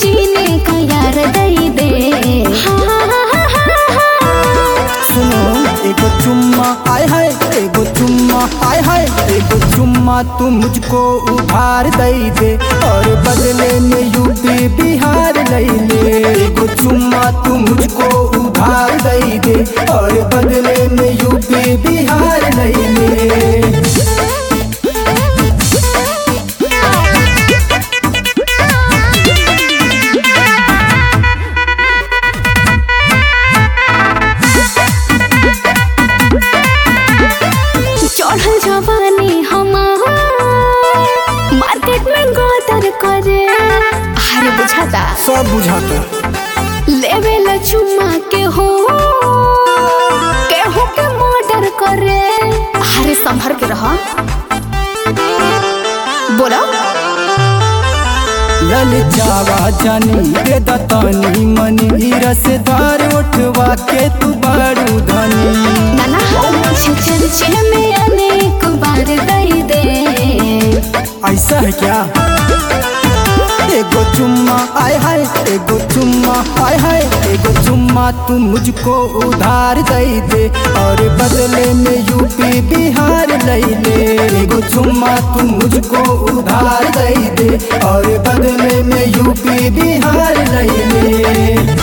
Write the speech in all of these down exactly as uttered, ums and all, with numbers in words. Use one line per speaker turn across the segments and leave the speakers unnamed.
जीने का यार दई दे।
सुनो एगो चुम्मा आय हाय एगो चुम्मा आय हाय एगो चुम्मा तू मुझको उधार दई दे और बदले में यूपी बिहार लई ले। एगो चुम्मा तू मुझको उधार दई दे और बदले में यूपी बिहार लई ले।
चढ़ल जवानी हमार मार्केट में गोदर करे। अरे बुझाता
सब बुझाता
लेवे ला चुम्मा के हो केहू के मर्डर करे। अरे संभर के रहा बोलो
ललचावा जानी दे दतानी मनी रसदार उठवा के तू बारू धनी।
नाना हो मुझे चर्चे में अनेक बार दई दे।
ऐसा है क्या? एगो चुम्मा आय हाय एगो चुम्मा आय हाय एगो चुम्मा तू मुझको उधार दई दे और बदले में यूपी बिहार लई ले। एगो चुम्मा तू मुझको उधार दई दे और बदले में यूपी बिहार लई ले।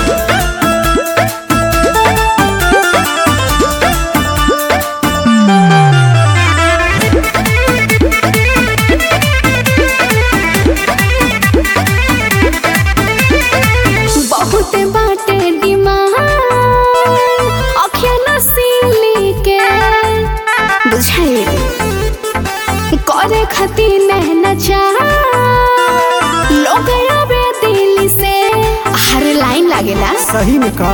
करे खती नैना चाह लोग आवे दिल से। हर लाइन लागेला
सही में का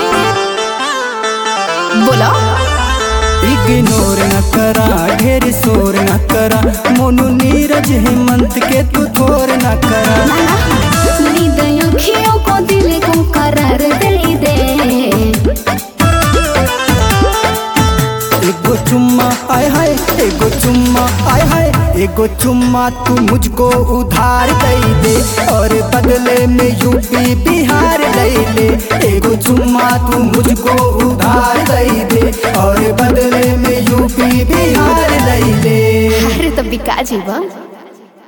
बोलो
इग्नोर न करा ढेर शोर न करा मोनू नीरज हेमंत के तू थोर न करा।
नींद अखियों को दिल को करार दे दे।
एगो चुम्मा आय हाय एगो चुम्मा आय हाय एगो चुम्मा तू मुझको उधार दई दे और बदले में यूपी बिहार लई ले। एगो चुम्मा तू मुझको उधार दई दे और बदले में यूपी बिहार लई ले।
अरे तो बिका जीवा।